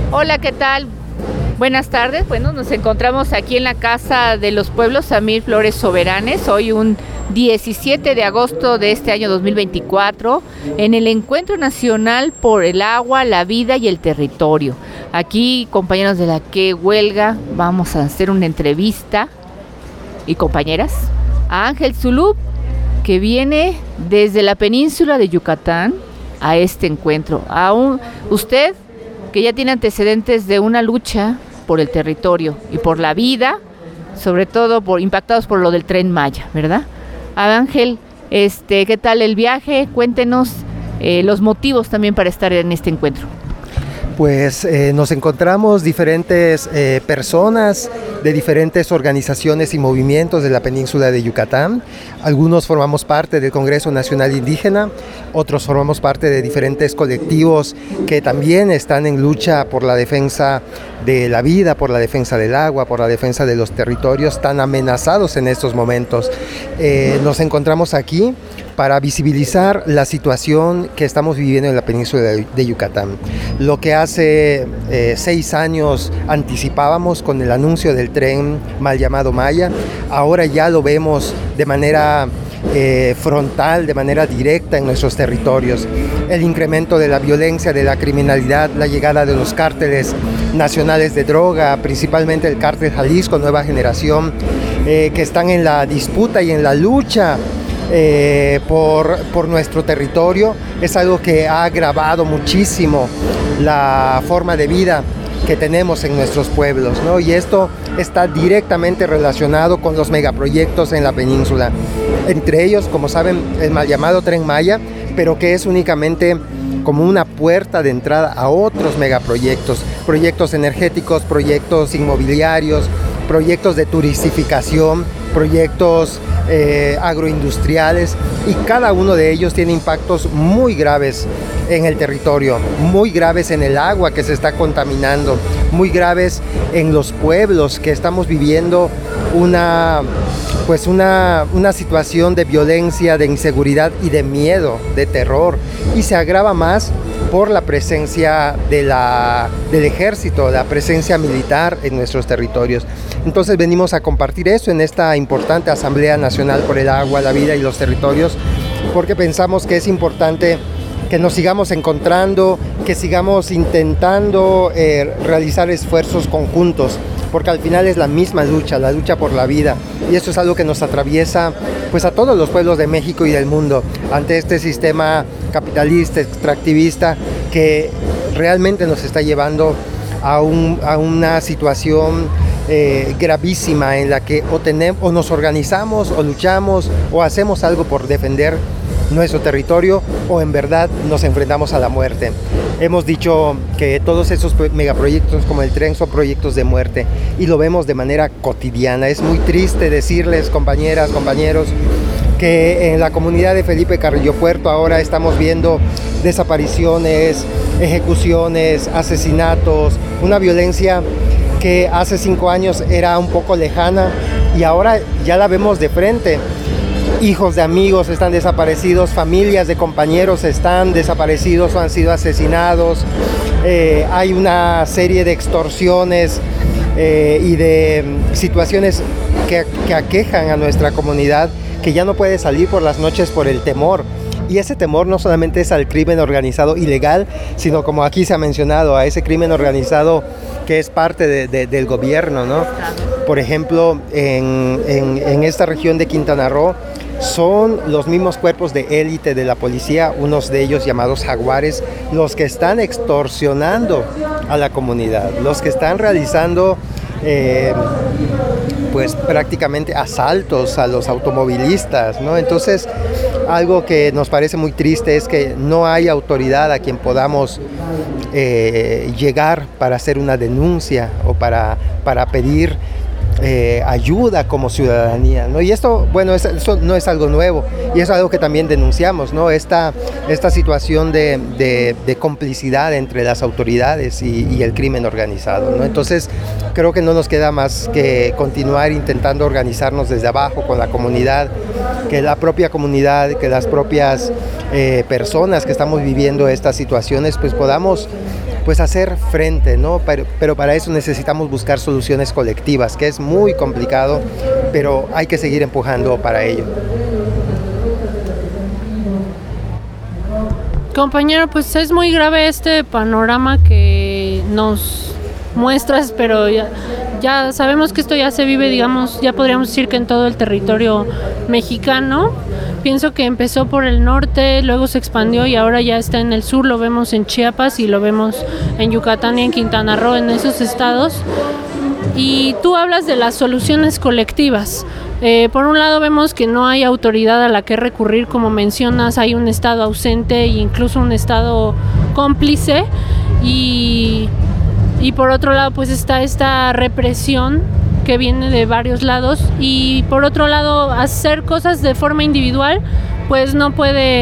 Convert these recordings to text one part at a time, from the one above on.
Hola, ¿qué tal? Buenas tardes. Bueno, nos encontramos aquí en la Casa de los Pueblos Samir Flores Soberanes, hoy un 17 de agosto de este año 2024, en el Encuentro Nacional por el Agua, la Vida y el Territorio. Aquí, compañeros de la Que Huelga, vamos a hacer una entrevista, y compañeras, a Ángel Zulub, que viene desde la península de Yucatán a este encuentro. Usted, que ya tiene antecedentes de una lucha por el territorio y por la vida, sobre todo impactados por lo del Tren Maya, ¿verdad? Ángel, ¿qué tal el viaje? Cuéntenos los motivos también para estar en este encuentro. Pues nos encontramos diferentes personas de diferentes organizaciones y movimientos de la península de Yucatán. Algunos formamos parte del Congreso Nacional Indígena, otros formamos parte de diferentes colectivos que también están en lucha por la defensa de la vida, por la defensa del agua, por la defensa de los territorios tan amenazados en estos momentos. Nos encontramos aquí para visibilizar la situación que estamos viviendo en la península de Yucatán. Lo que hace 6 años anticipábamos con el anuncio del tren mal llamado Maya, ahora ya lo vemos de manera frontal, de manera directa en nuestros territorios. El incremento de la violencia, de la criminalidad, la llegada de los cárteles nacionales de droga, principalmente el cártel Jalisco Nueva Generación, que están en la disputa y en la lucha por nuestro territorio, es algo que ha agravado muchísimo la forma de vida que tenemos en nuestros pueblos, ¿no? Y esto está directamente relacionado con los megaproyectos en la península. Entre ellos, como saben, el mal llamado Tren Maya, pero que es únicamente como una puerta de entrada a otros megaproyectos, proyectos energéticos, proyectos inmobiliarios, proyectos de turistificación, proyectos agroindustriales, y cada uno de ellos tiene impactos muy graves en el territorio, muy graves en el agua que se está contaminando, muy graves en los pueblos que estamos viviendo una situación de violencia, de inseguridad y de miedo, de terror, y se agrava más por la presencia del ejército, la presencia militar en nuestros territorios. Entonces venimos a compartir eso en esta importante Asamblea Nacional por el Agua, la Vida y los Territorios, porque pensamos que es importante que nos sigamos encontrando, que sigamos intentando realizar esfuerzos conjuntos, porque al final es la misma lucha, la lucha por la vida, y eso es algo que nos atraviesa pues a todos los pueblos de México y del mundo, ante este sistema capitalista, extractivista, que realmente nos está llevando a una situación gravísima, en la que o nos organizamos, o luchamos, o hacemos algo por defender nuestro territorio, o en verdad nos enfrentamos a la muerte. Hemos dicho que todos esos megaproyectos como el tren son proyectos de muerte, y lo vemos de manera cotidiana. Es muy triste decirles, compañeras, compañeros, que en la comunidad de Felipe Carrillo Puerto ahora estamos viendo desapariciones, ejecuciones, asesinatos, una violencia que hace 5 años era un poco lejana y ahora ya la vemos de frente. Hijos de amigos están desaparecidos, familias de compañeros están desaparecidos o han sido asesinados. Hay una serie de extorsiones y de situaciones que aquejan a nuestra comunidad, que ya no puede salir por las noches por el temor. Y ese temor no solamente es al crimen organizado ilegal, sino, como aquí se ha mencionado, a ese crimen organizado que es parte del gobierno, ¿no? Por ejemplo, en esta región de Quintana Roo, son los mismos cuerpos de élite de la policía, unos de ellos llamados jaguares, los que están extorsionando a la comunidad, los que están realizando pues prácticamente asaltos a los automovilistas, ¿no? Entonces, algo que nos parece muy triste es que no hay autoridad a quien podamos llegar para hacer una denuncia o para pedir ayuda como ciudadanía, ¿no? Y esto, bueno, eso no es algo nuevo, y es algo que también denunciamos, ¿no? Esta situación de complicidad entre las autoridades y el crimen organizado, ¿no? Entonces, creo que no nos queda más que continuar intentando organizarnos desde abajo con la comunidad, que la propia comunidad, que las propias personas que estamos viviendo estas situaciones, pues podamos pues hacer frente, ¿no? Pero para eso necesitamos buscar soluciones colectivas, que es muy complicado, pero hay que seguir empujando para ello. Compañero, pues es muy grave este panorama que nos muestras, pero ya sabemos que esto ya se vive, digamos, ya podríamos decir que en todo el territorio mexicano. Pienso que empezó por el norte, luego se expandió y ahora ya está en el sur, lo vemos en Chiapas y lo vemos en Yucatán y en Quintana Roo, en esos estados. Y tú hablas de las soluciones colectivas. Por un lado vemos que no hay autoridad a la que recurrir, como mencionas, hay un Estado ausente e incluso un Estado cómplice y por otro lado pues está esta represión que viene de varios lados y por otro lado hacer cosas de forma individual pues no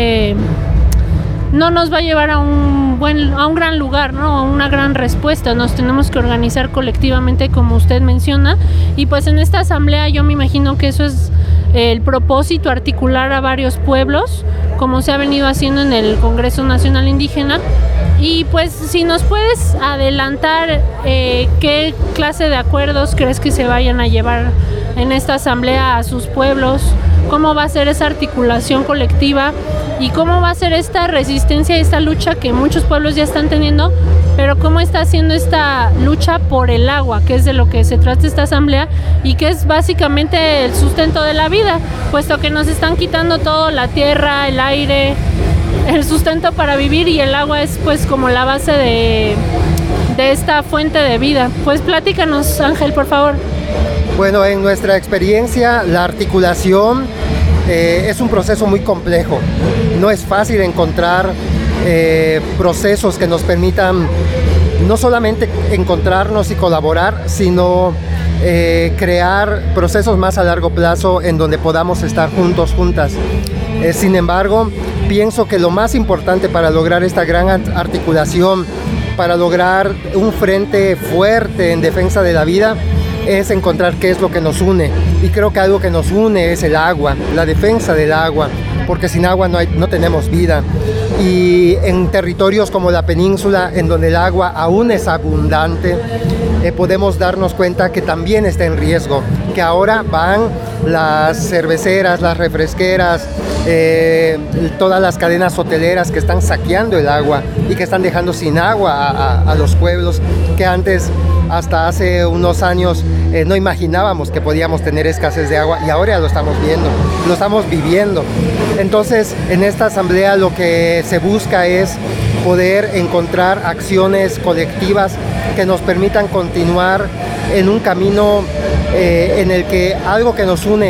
nos va a llevar a un gran lugar, ¿no? A una gran respuesta. Nos tenemos que organizar colectivamente, como usted menciona, y pues en esta asamblea yo me imagino que eso es el propósito, articular a varios pueblos, como se ha venido haciendo en el Congreso Nacional Indígena. Y pues si nos puedes adelantar qué clase de acuerdos crees que se vayan a llevar en esta asamblea a sus pueblos, cómo va a ser esa articulación colectiva y cómo va a ser esta resistencia y esta lucha que muchos pueblos ya están teniendo, pero cómo está haciendo esta lucha por el agua, que es de lo que se trata esta asamblea y que es básicamente el sustento de la vida, puesto que nos están quitando todo, la tierra, el aire, el sustento para vivir, y el agua es pues como la base de esta fuente de vida. Pues platícanos, Ángel, por favor. Bueno, en nuestra experiencia, la articulación es un proceso muy complejo. No es fácil encontrar procesos que nos permitan no solamente encontrarnos y colaborar, sino crear procesos más a largo plazo en donde podamos estar juntos, juntas. Sin embargo, pienso que lo más importante para lograr esta gran articulación, para lograr un frente fuerte en defensa de la vida, es encontrar qué es lo que nos une. Y creo que algo que nos une es el agua, la defensa del agua, porque sin agua no tenemos vida. Y en territorios como la península, en donde el agua aún es abundante, podemos darnos cuenta que también está en riesgo, que ahora van las cerveceras, las refresqueras, todas las cadenas hoteleras que están saqueando el agua y que están dejando sin agua a los pueblos que antes, hasta hace unos años, no imaginábamos que podíamos tener escasez de agua, y ahora ya lo estamos viendo, lo estamos viviendo. Entonces, en esta asamblea lo que se busca es poder encontrar acciones colectivas que nos permitan continuar en un camino en el que algo que nos une,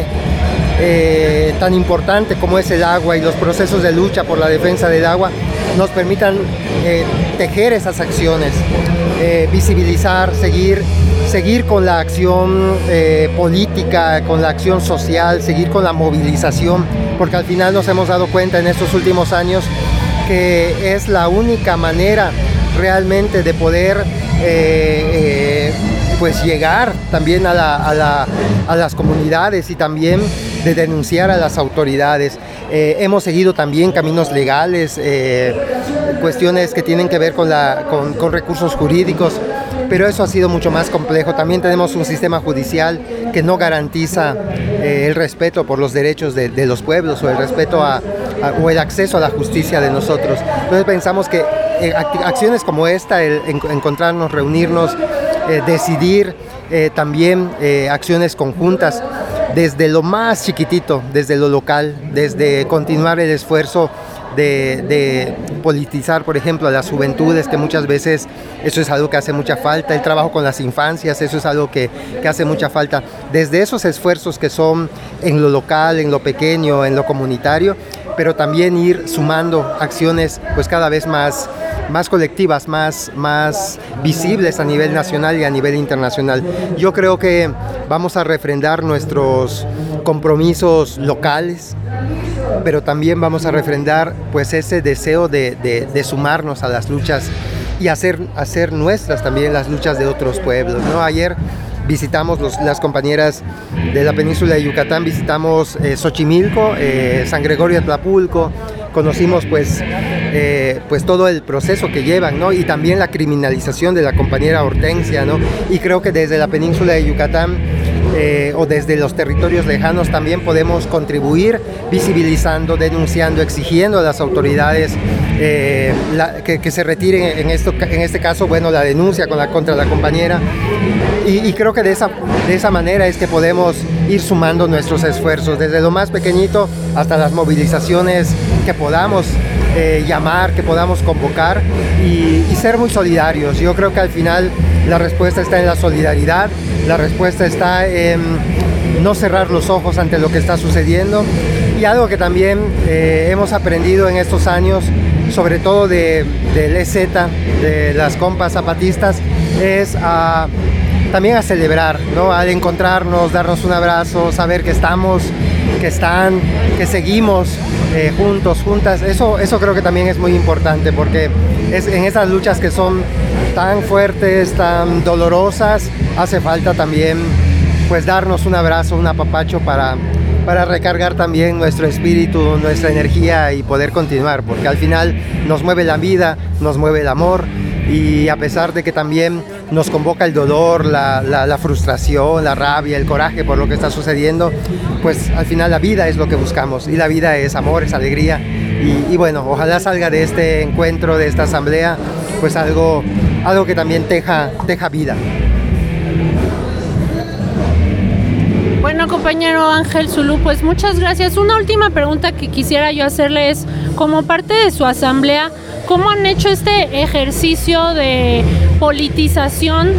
tan importante como es el agua y los procesos de lucha por la defensa del agua, nos permitan tejer esas acciones, visibilizar, seguir con la acción política, con la acción social, seguir con la movilización, porque al final nos hemos dado cuenta en estos últimos años que es la única manera realmente de poder pues llegar también a las comunidades y también de denunciar a las autoridades. Hemos seguido también caminos legales, cuestiones que tienen que ver con recursos jurídicos, pero eso ha sido mucho más complejo. También tenemos un sistema judicial que no garantiza el respeto por los derechos de los pueblos, o el respeto o el acceso a la justicia de nosotros. Entonces pensamos que acciones como esta, encontrarnos, reunirnos, decidir, también acciones conjuntas desde lo más chiquitito, desde lo local, desde continuar el esfuerzo de politizar, por ejemplo, a las juventudes, que muchas veces eso es algo que hace mucha falta, el trabajo con las infancias, eso es algo que hace mucha falta. Desde esos esfuerzos que son en lo local, en lo pequeño, en lo comunitario, pero también ir sumando acciones pues cada vez más colectivas, más visibles a nivel nacional y a nivel internacional. Yo creo que vamos a refrendar nuestros compromisos locales, pero también vamos a refrendar pues ese deseo de sumarnos a las luchas y hacer nuestras también las luchas de otros pueblos, ¿no? Ayer visitamos las compañeras de la península de Yucatán, visitamos Xochimilco, San Gregorio Atlapulco, conocimos pues todo el proceso que llevan, ¿no? Y también la criminalización de la compañera Hortensia, ¿no? Y creo que desde la península de Yucatán o desde los territorios lejanos también podemos contribuir visibilizando, denunciando, exigiendo a las autoridades que se retiren en este caso, bueno, la denuncia contra la compañera, y creo que de esa manera es que podemos ir sumando nuestros esfuerzos, desde lo más pequeñito hasta las movilizaciones que podamos llamar, que podamos convocar y ser muy solidarios. Yo creo que al final la respuesta está en la solidaridad, la respuesta está en no cerrar los ojos ante lo que está sucediendo, y algo que también hemos aprendido en estos años, sobre todo del EZ, de las compas zapatistas, es también a celebrar, ¿no? Al encontrarnos, darnos un abrazo, saber que estamos, que seguimos juntos, juntas. Eso creo que también es muy importante, porque es en esas luchas que son tan fuertes, tan dolorosas, hace falta también pues darnos un abrazo, un apapacho para recargar también nuestro espíritu, nuestra energía y poder continuar, porque al final nos mueve la vida, nos mueve el amor, y a pesar de que también nos convoca el dolor, la frustración, la rabia, el coraje por lo que está sucediendo, pues al final la vida es lo que buscamos, y la vida es amor, es alegría, y bueno, ojalá salga de este encuentro, de esta asamblea, pues algo que también teja vida. Bueno, compañero Ángel Zulú, pues muchas gracias. Una última pregunta que quisiera yo hacerle es, como parte de su asamblea, ¿cómo han hecho este ejercicio de politización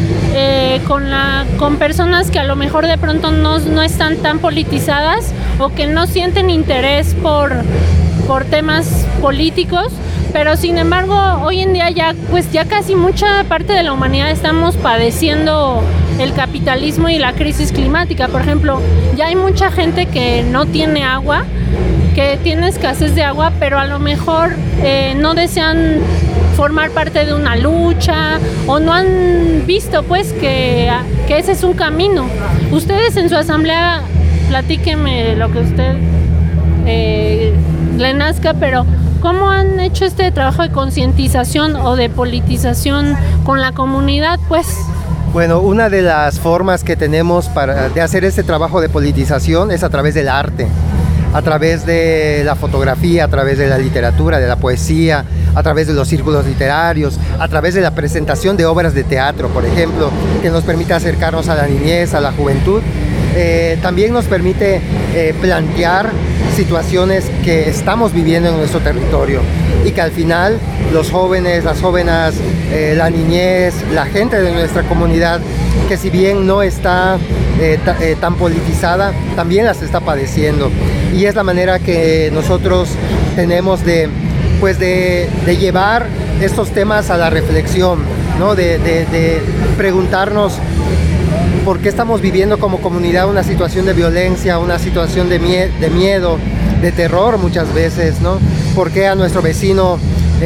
con personas que a lo mejor de pronto no están tan politizadas o que no sienten interés por temas políticos? Pero sin embargo, hoy en día ya casi mucha parte de la humanidad estamos padeciendo el capitalismo y la crisis climática. Por ejemplo, ya hay mucha gente que no tiene agua, que tiene escasez de agua, pero a lo mejor no desean formar parte de una lucha o no han visto pues que ese es un camino. Ustedes en su asamblea, platíquenme lo que usted le nazca, pero ¿cómo han hecho este trabajo de concientización o de politización con la comunidad, pues? Bueno, una de las formas que tenemos de hacer este trabajo de politización es a través del arte, a través de la fotografía, a través de la literatura, de la poesía, a través de los círculos literarios, a través de la presentación de obras de teatro, por ejemplo, que nos permite acercarnos a la niñez, a la juventud. También nos permite plantear situaciones que estamos viviendo en nuestro territorio y que al final los jóvenes, las jóvenes, la niñez, la gente de nuestra comunidad, que si bien no está tan politizada, también las está padeciendo, y es la manera que nosotros tenemos de llevar estos temas a la reflexión, ¿no? de preguntarnos por qué estamos viviendo como comunidad una situación de violencia, una situación de miedo, de terror muchas veces, ¿no? ¿Por qué a nuestro vecino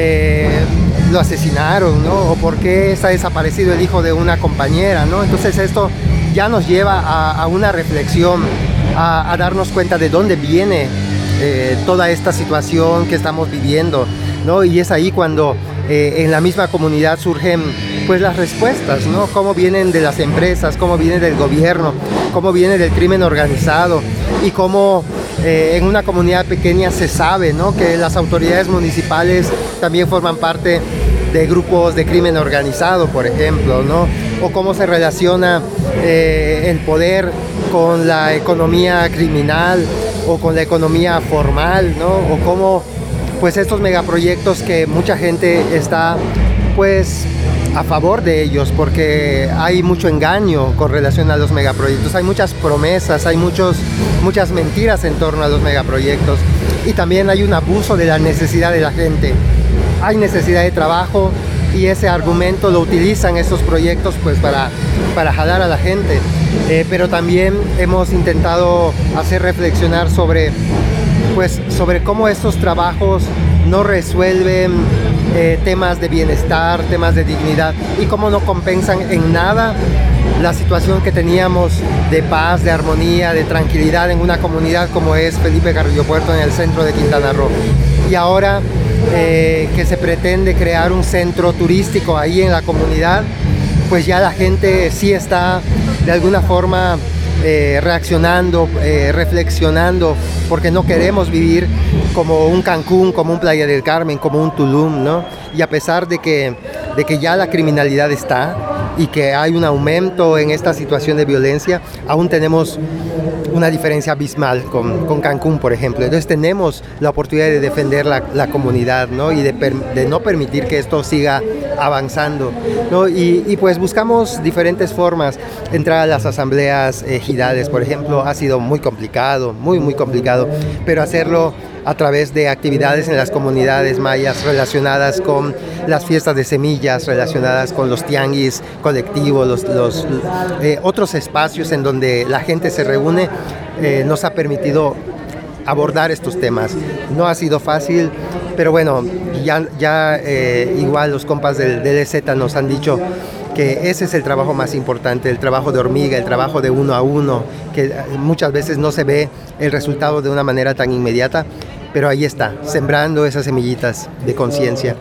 lo asesinaron, ¿no? O por qué está desaparecido el hijo de una compañera, ¿no? Entonces esto ya nos lleva a una reflexión, a darnos cuenta de dónde viene toda esta situación que estamos viviendo, ¿no? Y es ahí cuando en la misma comunidad surgen pues las respuestas, ¿no? Cómo vienen de las empresas, cómo vienen del gobierno, cómo viene del crimen organizado, y cómo en una comunidad pequeña se sabe, ¿no? Que las autoridades municipales también forman parte de grupos de crimen organizado, por ejemplo, ¿no? O cómo se relaciona el poder con la economía criminal o con la economía formal, ¿no? O cómo pues estos megaproyectos que mucha gente está pues a favor de ellos, porque hay mucho engaño con relación a los megaproyectos, hay muchas promesas, hay muchas mentiras en torno a los megaproyectos, y también hay un abuso de la necesidad de la gente. Hay necesidad de trabajo y ese argumento lo utilizan estos proyectos pues para jalar a la gente, pero también hemos intentado hacer reflexionar sobre cómo estos trabajos no resuelven temas de bienestar, temas de dignidad, y cómo no compensan en nada la situación que teníamos de paz, de armonía, de tranquilidad en una comunidad como es Felipe Carrillo Puerto, en el centro de Quintana Roo. y ahora que se pretende crear un centro turístico ahí en la comunidad, pues ya la gente sí está de alguna forma reaccionando, reflexionando, porque no queremos vivir como un Cancún, como un Playa del Carmen, como un Tulum, ¿no? Y a pesar de que ya la criminalidad está y que hay un aumento en esta situación de violencia, aún tenemos una diferencia abismal con Cancún, por ejemplo. Entonces tenemos la oportunidad de defender la comunidad, ¿no? Y de no permitir que esto siga avanzando, ¿no? Y pues buscamos diferentes formas. Entrar a las asambleas ejidales, por ejemplo, ha sido muy complicado, muy complicado, pero hacerlo a través de actividades en las comunidades mayas relacionadas con las fiestas de semillas, relacionadas con los tianguis colectivos, los otros espacios en donde la gente se reúne, nos ha permitido abordar estos temas. No ha sido fácil, pero bueno, ya igual los compas del EZ nos han dicho que ese es el trabajo más importante, el trabajo de hormiga, el trabajo de uno a uno, que muchas veces no se ve el resultado de una manera tan inmediata, pero ahí está, sembrando esas semillitas de conciencia.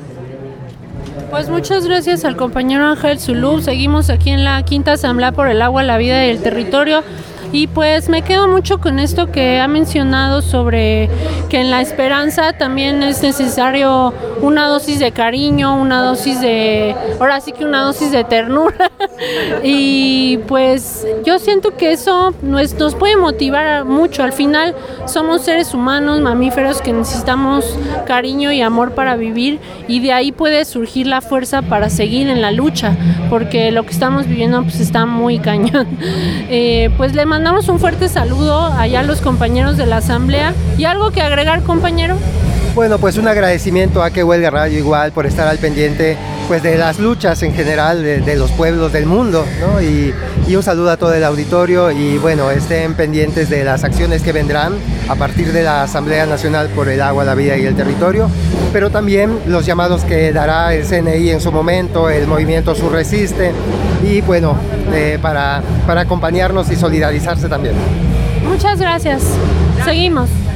Pues muchas gracias al compañero Ángel Zulú. Seguimos aquí en la Quinta Asamblea por el Agua, la Vida y el Territorio. Y pues me quedo mucho con esto que ha mencionado sobre que en la esperanza también es necesario una dosis de cariño, una dosis de ternura. Y pues yo siento que eso nos puede motivar mucho. Al final somos seres humanos, mamíferos, que necesitamos cariño y amor para vivir, y de ahí puede surgir la fuerza para seguir en la lucha, porque lo que estamos viviendo pues está muy cañón. Pues le mandamos un fuerte saludo allá a los compañeros de la asamblea. ¿Y algo que agregar, compañero? Bueno, pues un agradecimiento a Que Huelga Radio igual por estar al pendiente pues de las luchas en general de los pueblos del mundo, ¿no? Y un saludo a todo el auditorio, y bueno, estén pendientes de las acciones que vendrán a partir de la Asamblea Nacional por el Agua, la Vida y el Territorio, pero también los llamados que dará el CNI en su momento, el movimiento Surresiste, y bueno, para acompañarnos y solidarizarse también. Muchas gracias. Seguimos.